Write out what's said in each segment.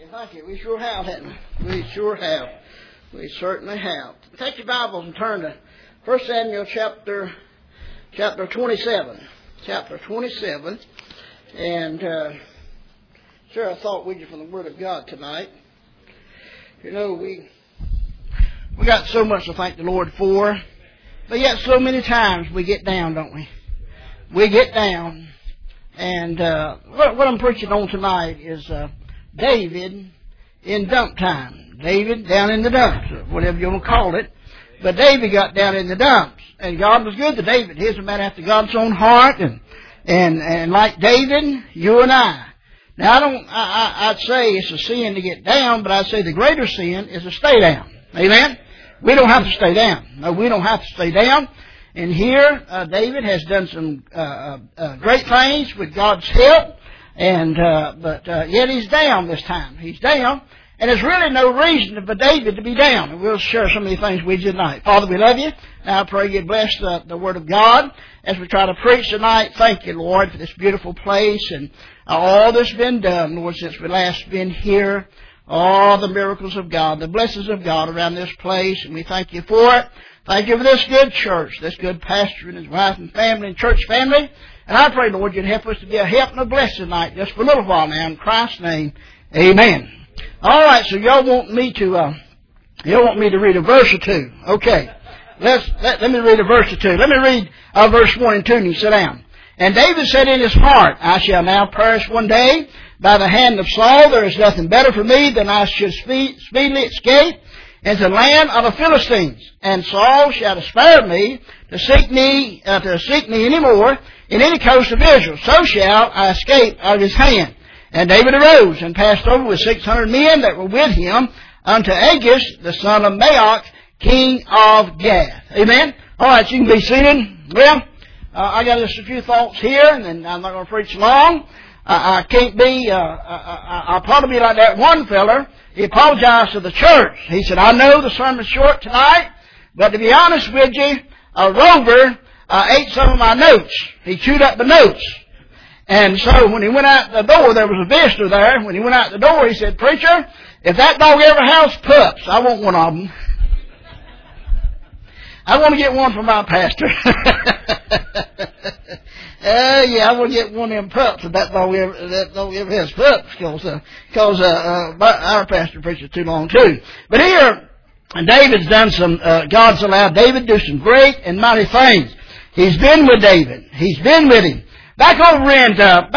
Thank you. We sure have, haven't we? We sure have. We certainly have. Take your Bibles and turn to 1 Samuel chapter 27. Chapter 27. And share a thought with you from the Word of God tonight. You know, we got so much to thank the Lord for, but yet so many times we get down, don't we? We get down. And what I'm preaching on tonight is David in dump time. David down in the dumps, or whatever you want to call it. But David got down in the dumps. And God was good to David. He's a man after God's own heart. And like David, you and I. Now, I'd say it's a sin to get down, but I'd say the greater sin is to stay down. Amen? We don't have to stay down. No, we don't have to stay down. And here, David has done some great things with God's help. And but yet he's down this time. He's down. And there's really no reason for David to be down. And we'll share some of these things with you tonight. Father, we love you. Now I pray you bless the Word of God as we try to preach tonight. Thank you, Lord, for this beautiful place and all that's been done, Lord, since we last been here. All the miracles of God, the blessings of God around this place. And we thank you for it. Thank you for this good church, this good pastor and his wife and family and church family. And I pray, Lord, you'd help us to be a help and a blessing tonight just for a little while now. In Christ's name, amen. All right, so y'all want me to read a verse or two. Okay. Let me read a verse or two. Let me read verse 1 and 2 and you sit down. And David said in his heart, I shall now perish one day by the hand of Saul. There is nothing better for me than I should speedily escape into the land of the Philistines. And Saul shall spare me to seek me any more in any coast of Israel. So shall I escape out of his hand. And David arose and passed over with 600 men that were with him unto Achish, the son of Maoch, king of Gath. Amen. All right, you can be seated. Well, I got just a few thoughts here, and then I'm not going to preach long. I'll probably be like that one feller. He apologized to the church. He said, I know the sermon's short tonight, but to be honest with you, Rover ate some of my notes. He chewed up the notes. And so when he went out the door, there was a visitor there. When he went out the door, he said, Preacher, if that dog ever has pups, I want one of them. I want to get one for my pastor. Yeah, I want to get one of them pups if that dog ever has pups, because our pastor preaches too long too. But here, David's done some, God's allowed David to do some great and mighty things. He's been with David. He's been with him. Back over in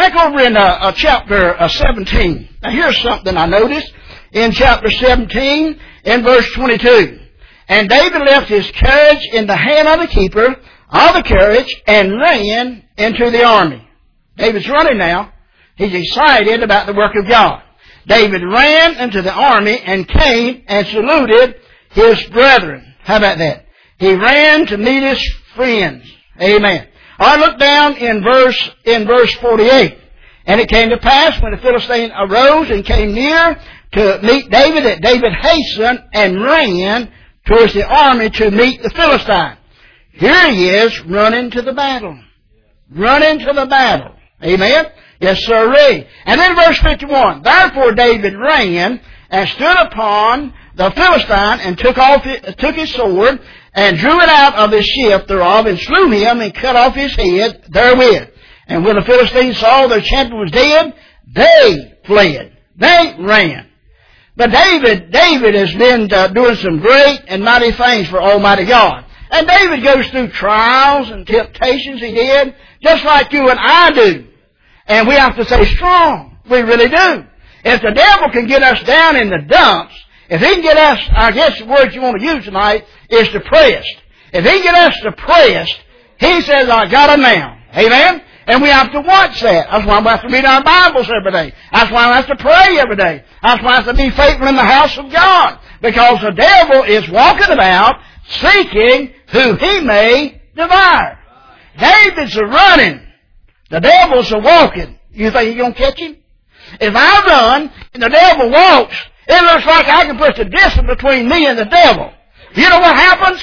chapter 17. Now here's something I noticed in chapter 17 in verse 22. And David left his carriage in the hand of the keeper of the carriage and ran into the army. David's running now. He's excited about the work of God. David ran into the army and came and saluted his brethren. How about that? He ran to meet his friends. Amen. I look down in verse 48. And it came to pass when the Philistine arose and came near to meet David, that David hastened and ran towards the army to meet the Philistine. Here he is running to the battle. Running to the battle. Amen? Yes, sirree. And then verse 51. Therefore David ran and stood upon the Philistine and took his sword and drew it out of his sheath thereof and slew him and cut off his head therewith. And when the Philistines saw their champion was dead, they fled. They ran. But David has been doing some great and mighty things for Almighty God. And David goes through trials and temptations, he did, just like you and I do. And we have to stay strong. We really do. If the devil can get us down in the dumps, if he can get us, I guess the word you want to use tonight is depressed. If he can get us depressed, he says, I got him now. Amen? And we have to watch that. That's why we have to read our Bibles every day. That's why we have to pray every day. That's why we have to be faithful in the house of God. Because the devil is walking about seeking who he may devour. David's a running. The devil's a walking. You think you're going to catch him? If I run and the devil walks, it looks like I can put the distance between me and the devil. You know what happens?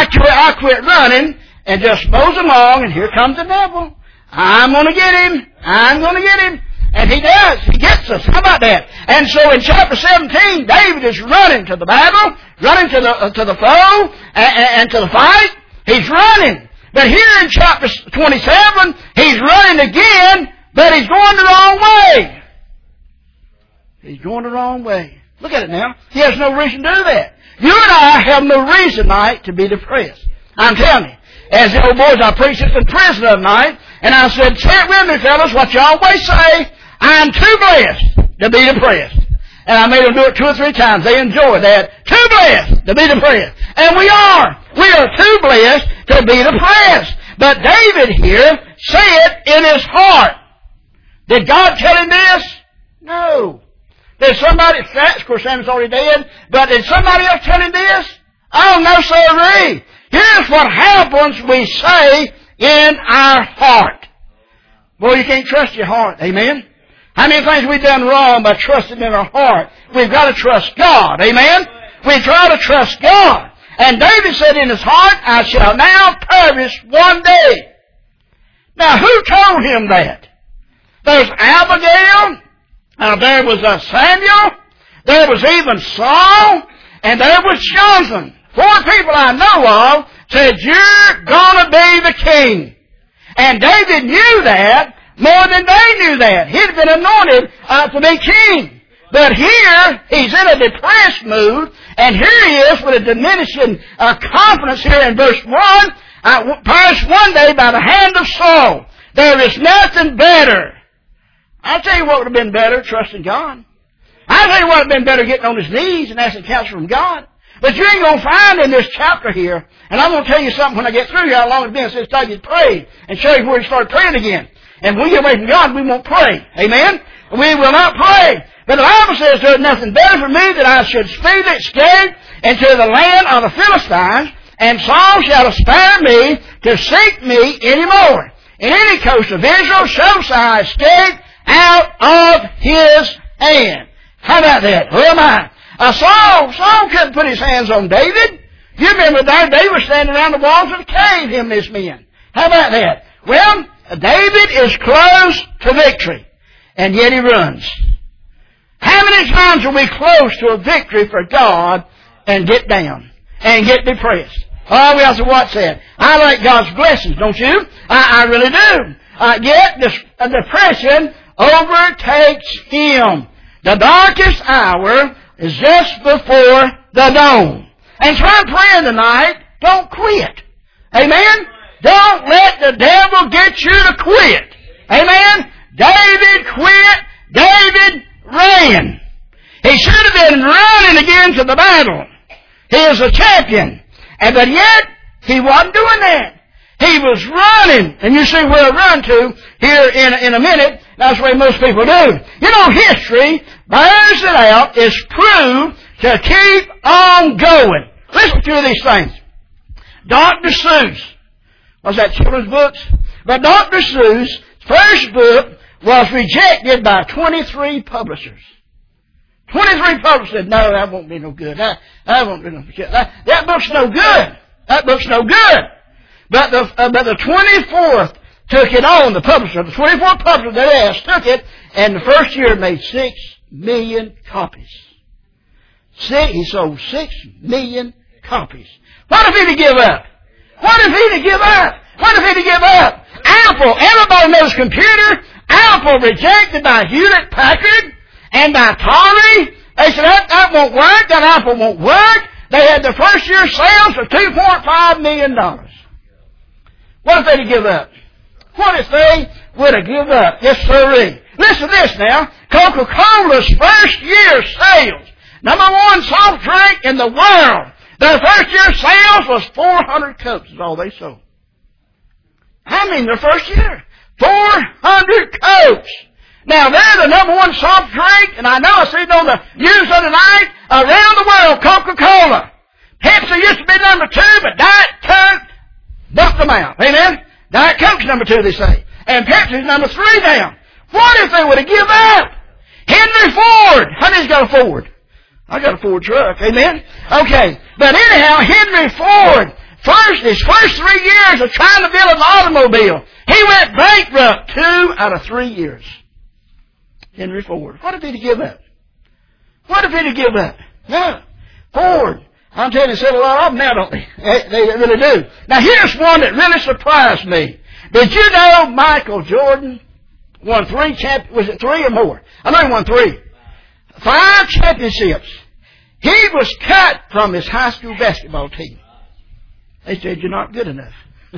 I quit running and just mows along, and here comes the devil. I'm going to get him. I'm going to get him. And He does. He gets us. How about that? And so in chapter 17, David is running to the battle, running to the foe, and to the fight. He's running. But here in chapter 27, he's running again, but he's going the wrong way. He's going the wrong way. Look at it now. He has no reason to do that. You and I have no reason tonight to be depressed. I'm telling you. As the old boys, I preached this in prison the other night, and I said, say it with me, fellas, what you always say, I'm too blessed to be depressed. And I made them do it 2 or 3 times. They enjoy that. Too blessed to be depressed. And we are. We are too blessed to be depressed. But David here said in his heart. Did God tell him this? No. Did somebody, of course Samuel's already dead, but did somebody else tell him this? Oh, no, sirree. Here's what happens, we say, in our heart. Boy, you can't trust your heart. Amen? How many things we've done wrong by trusting in our heart? We've got to trust God. Amen? We try to trust God. And David said in his heart, I shall now perish one day. Now, who told him that? There's Abigail. There was Samuel. There was even Saul. And there was Jonathan. 4 people I know of said, you're going to be the king. And David knew that more than they knew that. He'd been anointed to be king. But here, he's in a depressed mood, and here he is with a diminishing confidence here in verse 1. Perished one day by the hand of Saul. There is nothing better. I'll tell you what would have been better, trusting God. I'll tell you what would have been better, getting on his knees and asking counsel from God. But you ain't going to find in this chapter here, and I'm going to tell you something when I get through here, how long it's been since David prayed, and show you where he started praying again. And when we get away from God, we won't pray. Amen? We will not pray. But the Bible says there's nothing better for me that I should speedily escape into the land of the Philistines, and Saul shall spare me to seek me any more. In any coast of Israel shall I escape out of his hand. How about that? Who am I? Saul couldn't put his hands on David. You remember there, they were standing around the walls of the cave, him and his men. How about that? Well, David is close to victory, and yet he runs. How many times are we close to a victory for God and get down and get depressed? Oh, we also what's that? I like God's blessings, don't you? I really do. Yet depression overtakes him. The darkest hour is just before the dawn. And so I'm praying tonight, don't quit. Amen? Don't let the devil get you to quit. Amen? David quit. David ran. He should have been running again to the battle. He is a champion. But yet, he wasn't doing that. He was running. And you see where I run to here in a minute. That's the way most people do. You know, history bears it out, is proved to keep on going. Listen to these things. Dr. Seuss. Was that children's books? But Dr. Seuss' first book was rejected by 23 publishers. 23 publishers said, no, that won't be no good. That won't be no good. That book's no good. That book's no good. But the 24th took it on, the publisher. The 24th publisher that asked took it, and the first year made 6 million copies. He sold 6 million copies. What if he'd give up? What if he'd give up? What if he'd give up? Apple, everybody knows computer. Apple rejected by Hewlett Packard and by Atari. They said that won't work. That Apple won't work. They had the first year sales of $2.5 million. What if they'd give up? What if they would have given up? Yes, sirree. Listen to this now. Coca-Cola's first year sales, #1 soft drink in the world. Their first year sales was 400 Cokes is all they sold. I mean, their first year. 400 Cokes. Now, they're the #1 soft drink, and I know I seen it on the news the other night, around the world, Coca-Cola. Pepsi used to be #2, but Diet Coke bumped them out. Amen? Diet Coke's #2, they say. And Pepsi's #3 now. What if they would have given up? Henry Ford. How many's got a Ford? I got a Ford truck. Amen? Okay. But anyhow, Henry Ford, his first 3 years of trying to build an automobile, he went bankrupt 2 out of 3 years. Henry Ford. What if he'd give up? What if he'd give up? No. Ford. I'm telling you, said a lot of them now, don't they? They really do. Now here's one that really surprised me. Did you know Michael Jordan won 3 was it 3 or more? I know he won 3. 5 championships. He was cut from his high school basketball team. They said, you're not good enough.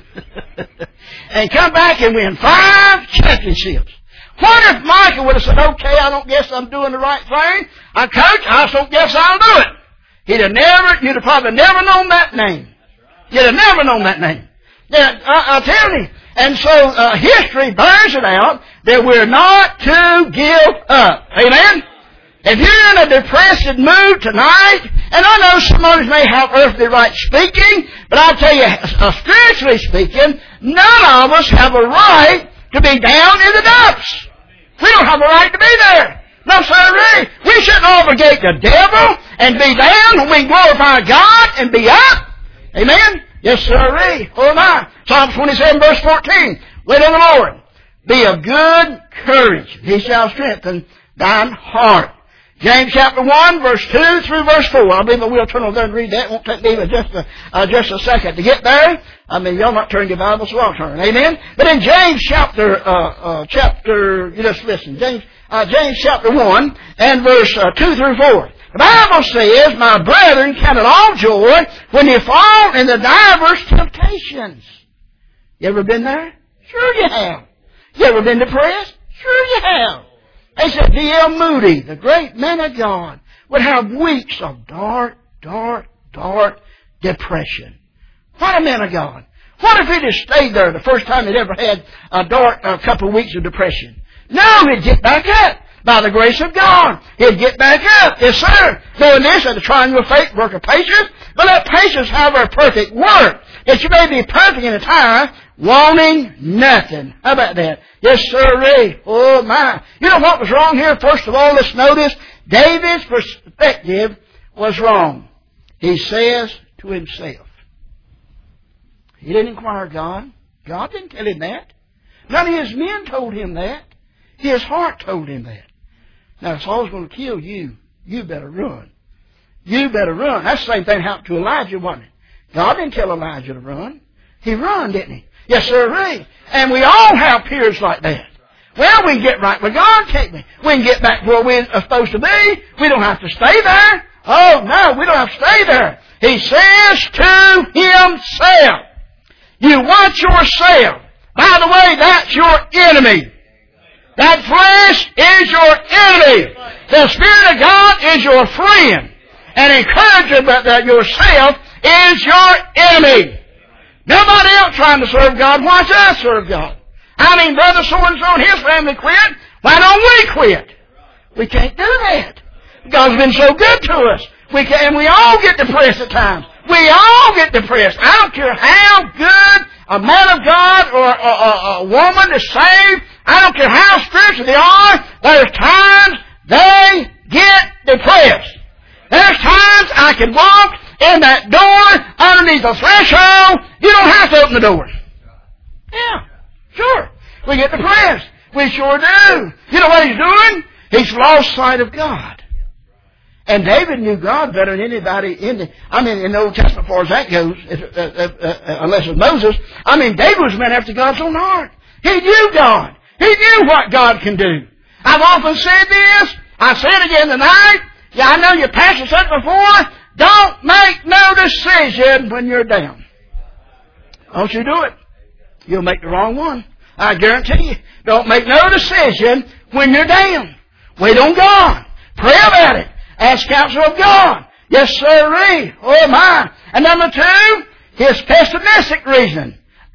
And come back and win 5 championships. What if Michael would have said, okay, I don't guess I'm doing the right thing. Coach, I just don't guess I'll do it. You'd have probably never known that name. You'd have never known that name. Yeah, I'll tell you. And so history bears it out that we're not to give up. Amen? If you're in a depressed mood tonight, and I know some others may have earthly right speaking, but I'll tell you, spiritually speaking, none of us have a right to be down in the dumps. We don't have a right to be there. No, sir, we shouldn't obligate the devil and be down when we glorify God and be up. Amen? Yes, sir. Oh, my. Psalm 27, verse 14. Wait on the Lord. Be of good courage. He shall strengthen thine heart. James chapter 1, verse 2 through verse 4. I believe we'll turn over there and read that. It won't take me but just a second to get there. I mean, y'all not turning your Bible, so I'll turn. Amen? But in James chapter, you just listen. James chapter 1 and verse 2 through 4. The Bible says, my brethren, count it all joy when you fall in the divers temptations. You ever been there? Sure you have. You ever been depressed? Sure you have. They said D.L. Moody, the great man of God, would have weeks of dark depression. What a man of God. What if he'd have stayed there the first time he'd ever had a couple of weeks of depression? No, he'd get back up. By the grace of God, he'd get back up. Yes, sir. Knowing this, that the trying of faith work of patience, but let patience have her perfect work, that you may be perfect in the time, wanting nothing. How about that? Yes, sir. Oh, my. You know what was wrong here? First of all, let's notice David's perspective was wrong. He says to himself. He didn't inquire God. God didn't tell him that. None of his men told him that. His heart told him that. Now, if Saul's going to kill you, you better run. You better run. That's the same thing happened to Elijah, wasn't it? God didn't tell Elijah to run. He run, didn't he? Yes, sir. And we all have periods like that. Well, we can get right with God, can't we? We can get back where we're supposed to be. We don't have to stay there. Oh, no, we don't have to stay there. He says to himself, you watch yourself. By the way, that's your enemy. That flesh is your enemy. The Spirit of God is your friend. And encouragement that yourself is your enemy. Nobody else trying to serve God. Why should I serve God? I mean, brother so-and-so and his family quit. Why don't we quit? We can't do that. God's been so good to us. And we all get depressed at times. We all get depressed. I don't care how good a man of God or a woman is saved. I don't care how spiritual they are. There's times they get depressed. There's times I can walk in that door underneath the threshold. You don't have to open the door. Yeah, sure. We get depressed. We sure do. You know what he's doing? He's lost sight of God. And David knew God better than anybody in the Old Testament as far as that goes, unless it's Moses. I mean, David was a man after God's own heart. He knew God. He knew what God can do. I've often said this. I say it again tonight. Yeah, I know your pastor said it before. Don't make no decision when you're down. Don't you do it. You'll make the wrong one. I guarantee you. Don't make no decision when you're down. Wait on God. Pray about it. Ask counsel of God. Yes, sir. Oh, my. And number 2, his pessimistic reason.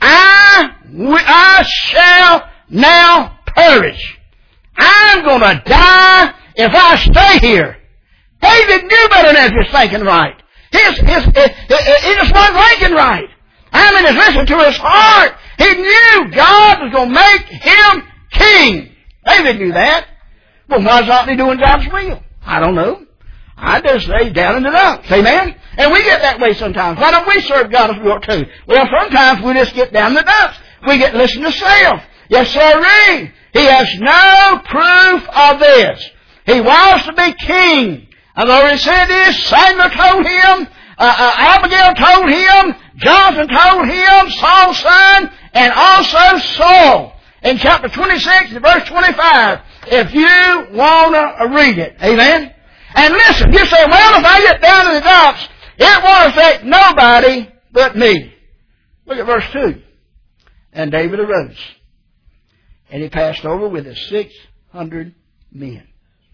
I shall now perish. I'm going to die if I stay here. David knew better than he was thinking right. He just wasn't thinking right. I mean, he's listening to his heart. He knew God was going to make him king. David knew that. Well, why's not he doing God's will? I don't know. I just lay down in the dumps. Amen? And we get that way sometimes. Why don't we serve God as we ought to? Well, sometimes we just get down in the dumps. We get listening to self. Yes, sir. He has no proof of this. He wants to be king. I've already said this. Samuel told him, Abigail told him, Jonathan told him, Saul's son, and also Saul. In chapter 26, verse 25, if you want to read it. Amen? And listen, you say, well, if I get down to the dumps, it won't affect nobody but me. Look at verse 2. And David arose, and he passed over with his 600 men.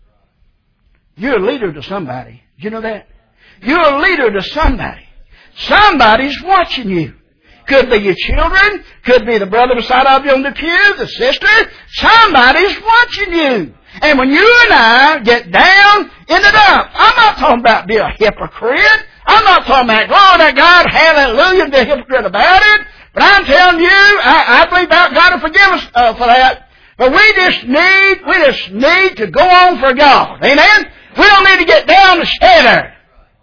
You're a leader to somebody. Did you know that? You're a leader to somebody. Somebody's watching you. Could be your children. Could be the brother beside of you on the pew, the sister. Somebody's watching you. And when you and I get down in the dump, I'm not talking about being a hypocrite. I'm not talking about, glory to God, hallelujah, be a hypocrite about it. But I'm telling you, I believe God will forgive us for that. But we just need to go on for God. Amen? We don't need to get down to stay there.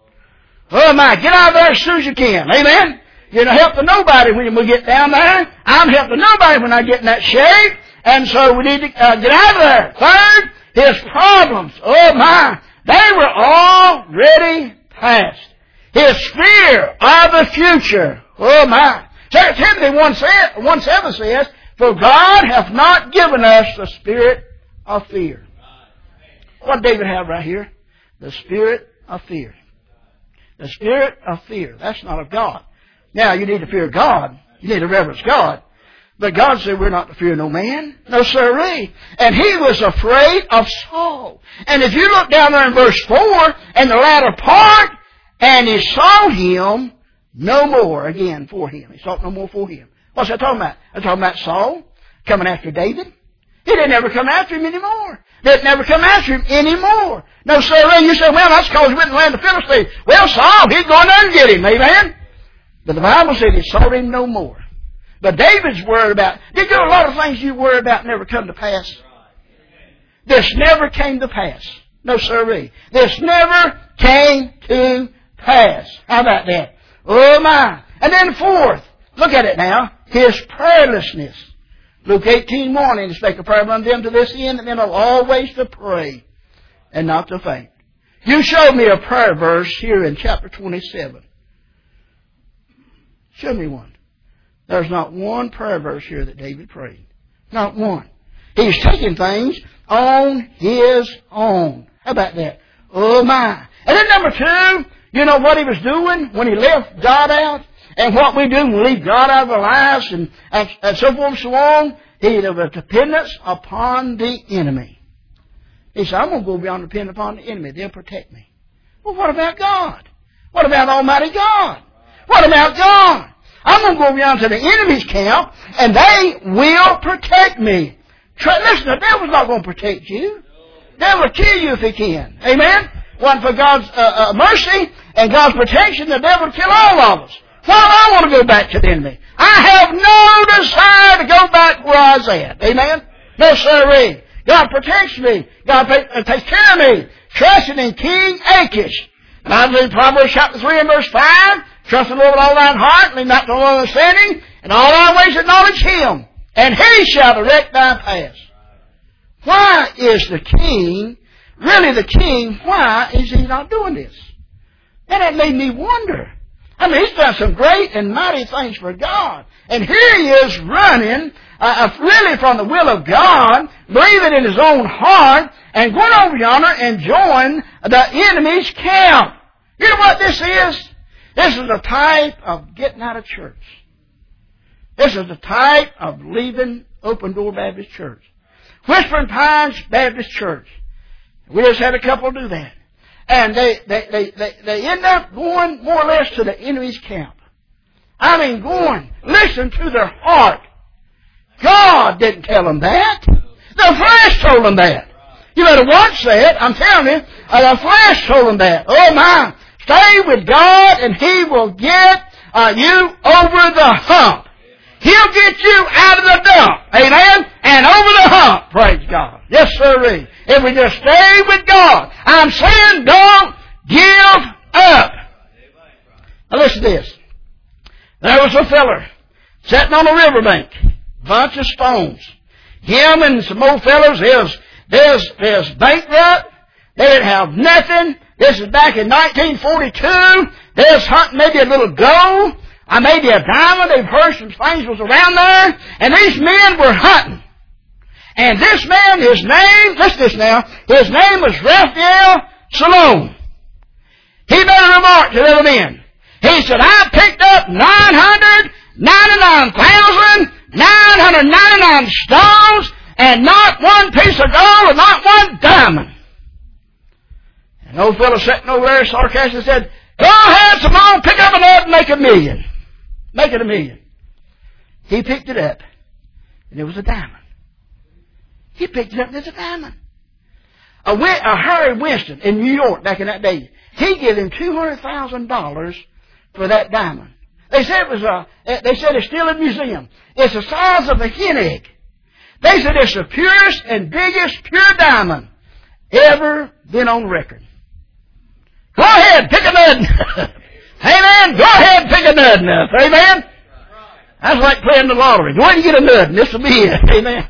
Oh my, get out of there as soon as you can. Amen? You're not helping nobody when we get down there. I'm helping nobody when I get in that shape. And so we need to get out of there. Third, his problems. Oh my, they were already past. His fear of the future. Oh my. 2 Timothy 1:7 says, for God hath not given us the spirit of fear. What did David have right here? The spirit of fear. The spirit of fear. That's not of God. Now, you need to fear God. You need to reverence God. But God said we're not to fear no man. No sirree. And he was afraid of Saul. And if you look down there in verse 4, and the latter part, and he saw him no more again for him. He sought no more for him. What's that talking about? I'm talking about Saul coming after David. He didn't ever come after him anymore. Didn't ever come after him anymore. No, sir. You say, well, that's because he went and land the Philistines. Well, Saul, he's going there and get him. Amen? But the Bible said he sought him no more. But David's worried about, did you know a lot of things you worry about never come to pass? This never came to pass. No, sirree. This never came to pass. How about that? Oh, my. And then fourth, look at it now, his prayerlessness. Luke 18:1, and spake a prayer unto them to this end, and men are always to pray and not to faint. You showed me a prayer verse here in chapter 27. Show me one. There's not one prayer verse here that David prayed. Not one. He's taking things on his own. How about that? Oh my. And then number 2, you know what he was doing when he left God out? And what we do when we leave God out of our lives and so forth and so on, he had a dependence upon the enemy. He said, I'm going to go beyond depending upon the enemy. They'll protect me. Well, what about God? What about Almighty God? What about God? I'm going to go beyond to the enemy's camp, and they will protect me. Listen, the devil's not going to protect you. The devil will kill you if he can. Amen? One for God's mercy and God's protection, the devil will kill all of us. Well, I want to go back to the enemy. I have no desire to go back where I was at. Amen? No, sirree. God protects me. God takes care of me. Trusting in King Achish. And I believe Proverbs chapter 3 and verse 5, trust the Lord with all thine heart, lean not to thine own understanding, and all thy ways acknowledge him, and he shall direct thy paths. Why is the king, really the king, why is he not doing this? And it made me wonder. I mean, he's done some great and mighty things for God. And here he is running, really from the will of God, believing in his own heart, and going over yonder and join the enemy's camp. You know what this is? This is a type of getting out of church. This is the type of leaving Open Door Baptist Church. Whispering Pines Baptist Church. We just had a couple do that. And they end up going more or less to the enemy's camp. I mean, going, listen to their heart. God didn't tell them that. The flesh told them that. You better watch that. I'm telling you, the flesh told them that. Oh my, stay with God and He will get you over the hump. He'll get you out of the dump. Amen? And over the hump. Praise God. Yes, sir. If we just stay with God. I'm saying don't give up. Now listen to this. There was a feller sitting on a riverbank. Bunch of stones. Him and some old fellows, there's bankrupt. They didn't have nothing. This is back in 1942. They was hunting maybe a little gold, or maybe a diamond. They've heard some things was around there. And these men were hunting. And this man, his name, listen to this now, his name was Raphael Salome. He made a remark to the other men. He said, I picked up 999,999 stones and not one piece of gold and not one diamond. And the old fellow sitting over there sarcastically said, go ahead, Simone, pick up another and make $1 million. Make it $1 million. He picked it up, and it was a diamond. He picked it up, and it was a diamond. Harry Winston in New York back in that day, he gave him $200,000 for that diamond. They said it's still in a museum. It's the size of a hen egg. They said it's the purest and biggest pure diamond ever been on record. Go ahead, pick a nut. Amen. Go ahead and pick a nut enough. Amen. That's like playing the lottery. Go ahead and get a nut, and this will be it. Amen.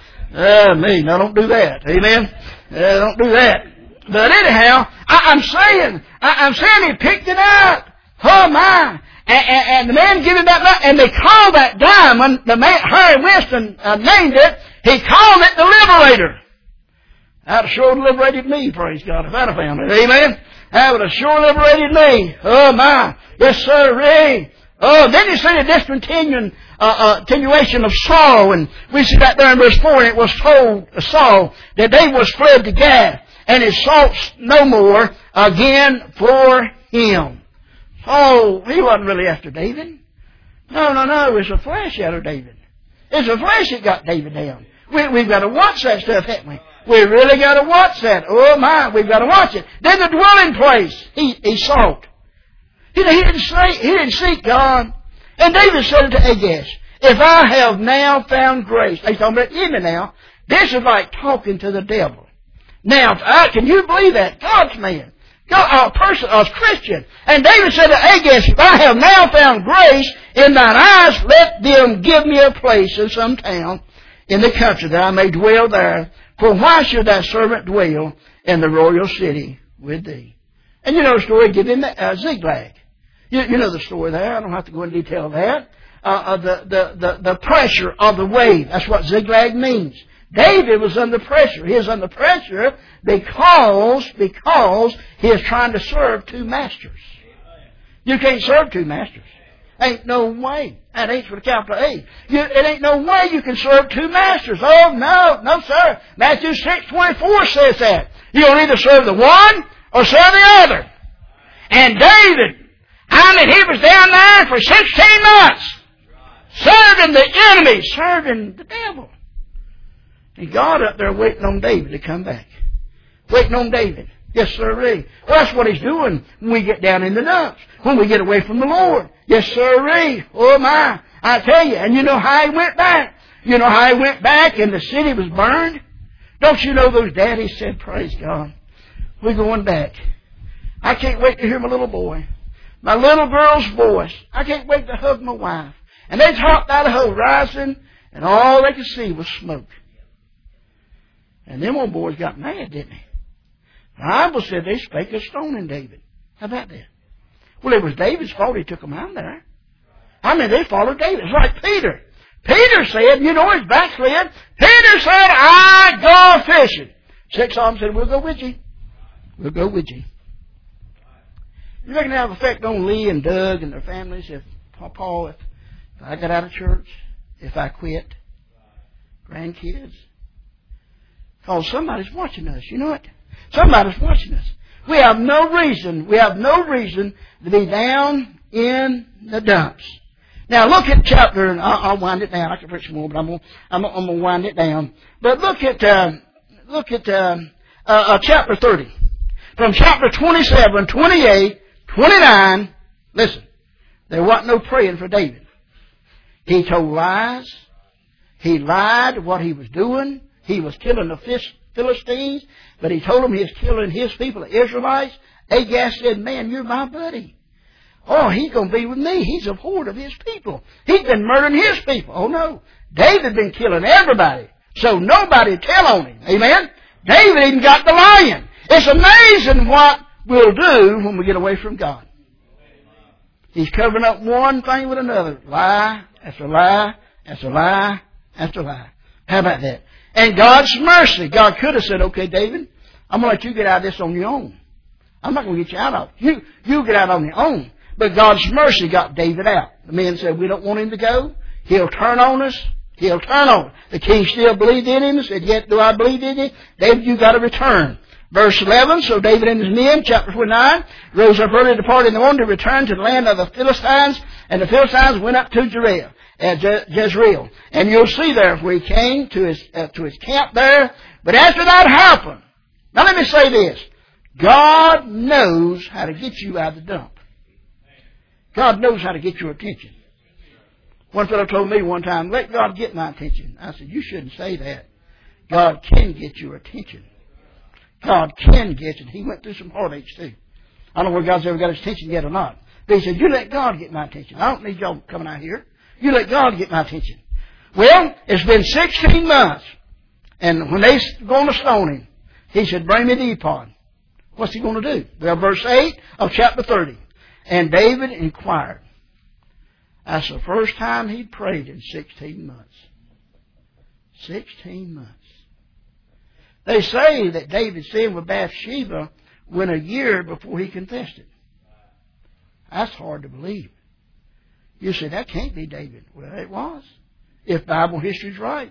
No, don't do that. Amen. Don't do that. But anyhow, I'm saying he picked it up. Oh my! And the man gave him that nut, and they called that diamond. The man, Harry Winston, named it. He called it the Liberator. That would have sure liberated me. Praise God! If I'd have found it, amen. That would have sure liberated me. Oh my! Yes, sir. Oh, then you see the discontinuation of Saul, and we see that there in verse 4, and it was told Saul that they was fled to Gath, and his sought no more again for him. Oh, he wasn't really after David. No, it's the flesh after David. It's the flesh that got David down. We've got to watch that stuff, haven't we? We really got to watch that. Oh my, we've got to watch it. Then the dwelling place, he sought. He didn't seek God. And David said to Agag, if I have now found grace, he's talking about Eve now, this is like talking to the devil. Now, can you believe that? God's man. A Christian. And David said to Agag, if I have now found grace in thine eyes, let them give me a place in some town in the country that I may dwell there. For why should thy servant dwell in the royal city with thee? And you know the story, give him Ziklag. You know the story there. I don't have to go into detail of that. The pressure of the wave. That's what Ziklag means. David was under pressure. He was under pressure because he is trying to serve two masters. You can't serve two masters. Ain't no way. That ain't with a capital A. It ain't no way you can serve two masters. Oh, no, sir. Matthew 6:24 says that. You'll either serve the one or serve the other. And David, he was down there for 16 months, serving the enemy, serving the devil. And God up there waiting on David to come back. Waiting on David. Yes, sir. Well, that's what he's doing when we get down in the dumps. When we get away from the Lord. Yes, sir. Oh, my. I tell you. And you know how he went back. You know how he went back and the city was burned? Don't you know those daddies said, praise God, we're going back. I can't wait to hear my little boy. My little girl's voice. I can't wait to hug my wife. And they hopped out of the horizon, and all they could see was smoke. And them old boys got mad, didn't they? The Bible said they spake of stoning David. How about that? Well, it was David's fault he took them out there. They followed David. It's like Peter. Peter said, you know, he's backslid. Peter said, I go fishing. 6 of them said, we'll go with you. We'll go with you. You reckon it have an effect on Lee and Doug and their families if I got out of church, if I quit? Grandkids? Because somebody's watching us. You know it? Somebody's watching us. We have no reason to be down in the dumps. Now look at chapter, and I'll wind it down. I can preach more, but I'm going to wind it down. But look at chapter 30. From chapter 27, 28, 29, listen, there wasn't no praying for David. He told lies. He lied what he was doing. He was killing the Philistines, but he told them he was killing his people, the Israelites. Agag said, man, you're my buddy. Oh, he's going to be with me. He's a horde of his people. He's been murdering his people. Oh, no. David been killing everybody. so nobody tell on him. Amen? David even got the lion. It's amazing what we'll do when we get away from God. He's covering up one thing with another. Lie, after lie, after lie, after lie. How about that? And God's mercy. God could have said, okay, David, I'm going to let you get out of this on your own. I'm not going to get you out of it. You get out on your own. But God's mercy got David out. The men said, we don't want him to go. He'll turn on us. He'll turn on us. The king still believed in him and said, yet do I believe in you? David, you got to return. Verse 11, so David and his men, chapter 29, rose up early, departed in the morning to return to the land of the Philistines. And the Philistines went up to Jezreel. And you'll see there where he came to his camp there. But after that happened, now let me say this. God knows how to get you out of the dump. God knows how to get your attention. One fellow told me one time, let God get my attention. I said, you shouldn't say that. God can get your attention. God can get it. He went through some heartaches too. I don't know whether God's ever got his attention yet or not. But he said, you let God get my attention. I don't need y'all coming out here. You let God get my attention. Well, it's been 16 months. And when they're going to stone him, he said, bring me the ephod. What's he going to do? Well, verse 8 of chapter 30. And David inquired. That's the first time he prayed in 16 months. 16 months. They say that David's sin with Bathsheba went a year before he confessed it. That's hard to believe. You say, that can't be David. Well, it was. If Bible history's right.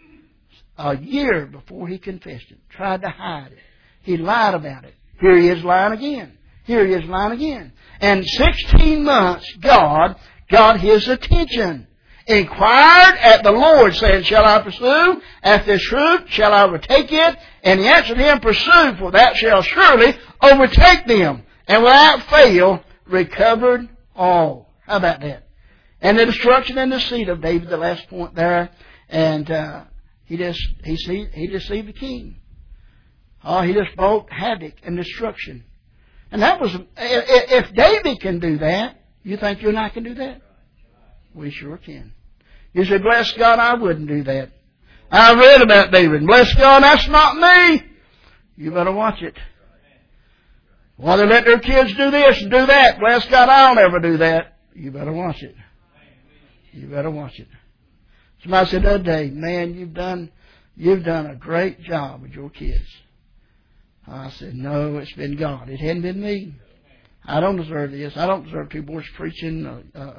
A year before he confessed it. Tried to hide it. He lied about it. Here he is lying again. Here he is lying again. And 16 months, God got his attention. Inquired at the Lord, saying, shall I pursue after this truth? Shall I overtake it? And he answered him, pursue, for that shall surely overtake them. And without fail, recovered all. How about that? And the destruction and deceit of David, the last point there. And he deceived the king. Oh, he just brought havoc and destruction. And that was, if David can do that, you think you and I can do that? We sure can. You say, bless God, I wouldn't do that. I read about David. Bless God, that's not me. You better watch it. Well, they let their kids do this and do that. Bless God, I'll never do that. You better watch it. You better watch it. Somebody said the other day, man, you've done a great job with your kids. I said, no, it's been God. It hadn't been me. I don't deserve this. I don't deserve two boys preaching,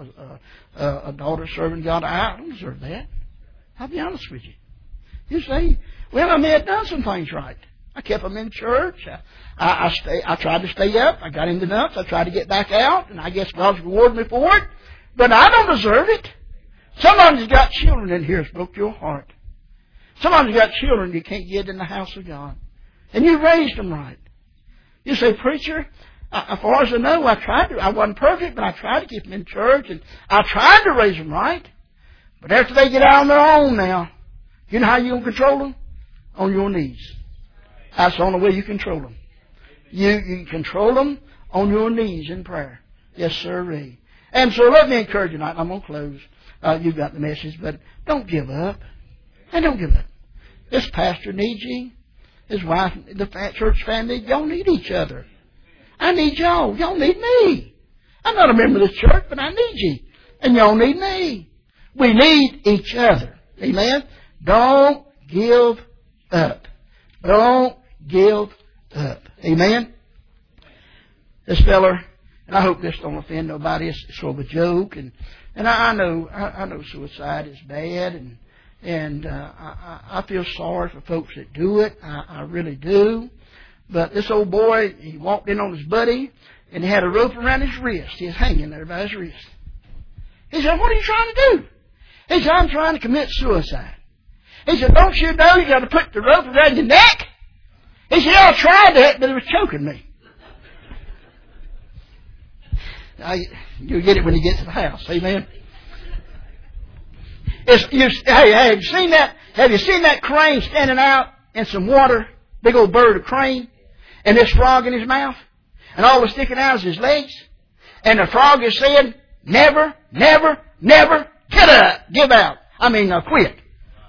a daughter serving God. I don't deserve that. I'll be honest with you. You say, well, I may have done some things right. I kept them in church. I tried to stay up. I got into nuts. I tried to get back out, and I guess God's rewarded me for it. But I don't deserve it. Somebody's got children in here that's broke your heart. Somebody's got children you can't get in the house of God. And you raised them right. You say, preacher, as far as I know, I wasn't perfect, but I tried to keep them in church, and I tried to raise them right. But after they get out on their own now, you know how you're going to control them? On your knees. That's the only way you control them. You control them on your knees in prayer. Yes, sir. And so let me encourage you tonight. I'm going to close. You've got the message, but don't give up. And don't give up. This pastor needs you. His wife, the church family, y'all need each other. I need y'all. Y'all need me. I'm not a member of this church, but I need you. And y'all need me. We need each other. Amen? Don't give up. Don't give up. Amen? This feller, and I hope this don't offend nobody, it's sort of a joke, and I know suicide is bad, and I feel sorry for folks that do it. I really do. But this old boy, he walked in on his buddy, and he had a rope around his wrist. He was hanging there by his wrist. He said, what are you trying to do? He said, I'm trying to commit suicide. He said, don't you know you got to put the rope around your neck? He said, I tried that, but it was choking me. Now, you'll get it when you get to the house. Amen. Hey, have you seen that? Have you seen that crane standing out in some water? Big old bird, a crane. And this frog in his mouth. And all that's sticking out is his legs. And the frog is saying, never, never, never get up. Give out. Quit.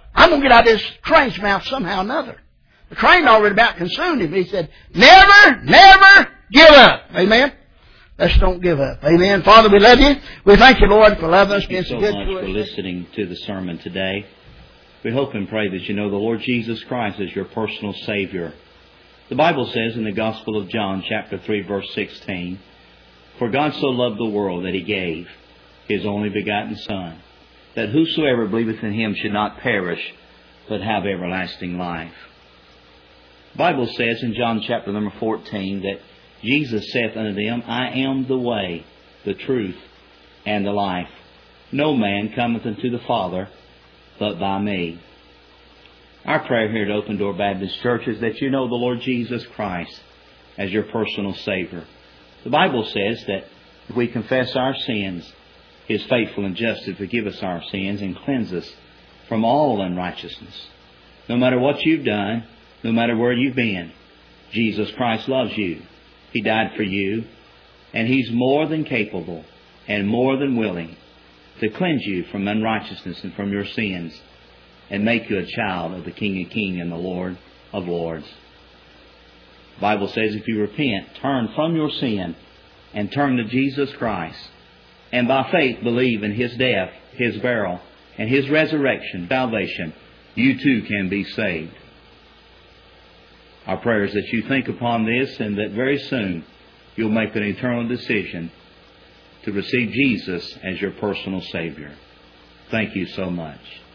I'm going to get out of this train's mouth somehow or another. The train already about consumed him. He said, never, never give up. Amen? Let's don't give up. Amen. Father, we love you. We thank you, Lord, for loving us. Thank you so much for listening to the sermon today. We hope and pray that you know the Lord Jesus Christ as your personal Savior. The Bible says in the Gospel of John, chapter 3, verse 16, "For God so loved the world that He gave His only begotten Son, that whosoever believeth in Him should not perish, but have everlasting life." The Bible says in John chapter number 14 that Jesus saith unto them, "I am the way, the truth, and the life. No man cometh unto the Father but by me." Our prayer here at Open Door Baptist Church is that you know the Lord Jesus Christ as your personal Savior. The Bible says that if we confess our sins, He is faithful and just to forgive us our sins and cleanse us from all unrighteousness. No matter what you've done, no matter where you've been, Jesus Christ loves you. He died for you, and He's more than capable and more than willing to cleanse you from unrighteousness and from your sins and make you a child of the King of Kings and the Lord of Lords. The Bible says if you repent, turn from your sin, and turn to Jesus Christ, and by faith believe in His death, His burial, and His resurrection, salvation, you too can be saved. Our prayer is that you think upon this and that very soon you'll make an eternal decision to receive Jesus as your personal Savior. Thank you so much.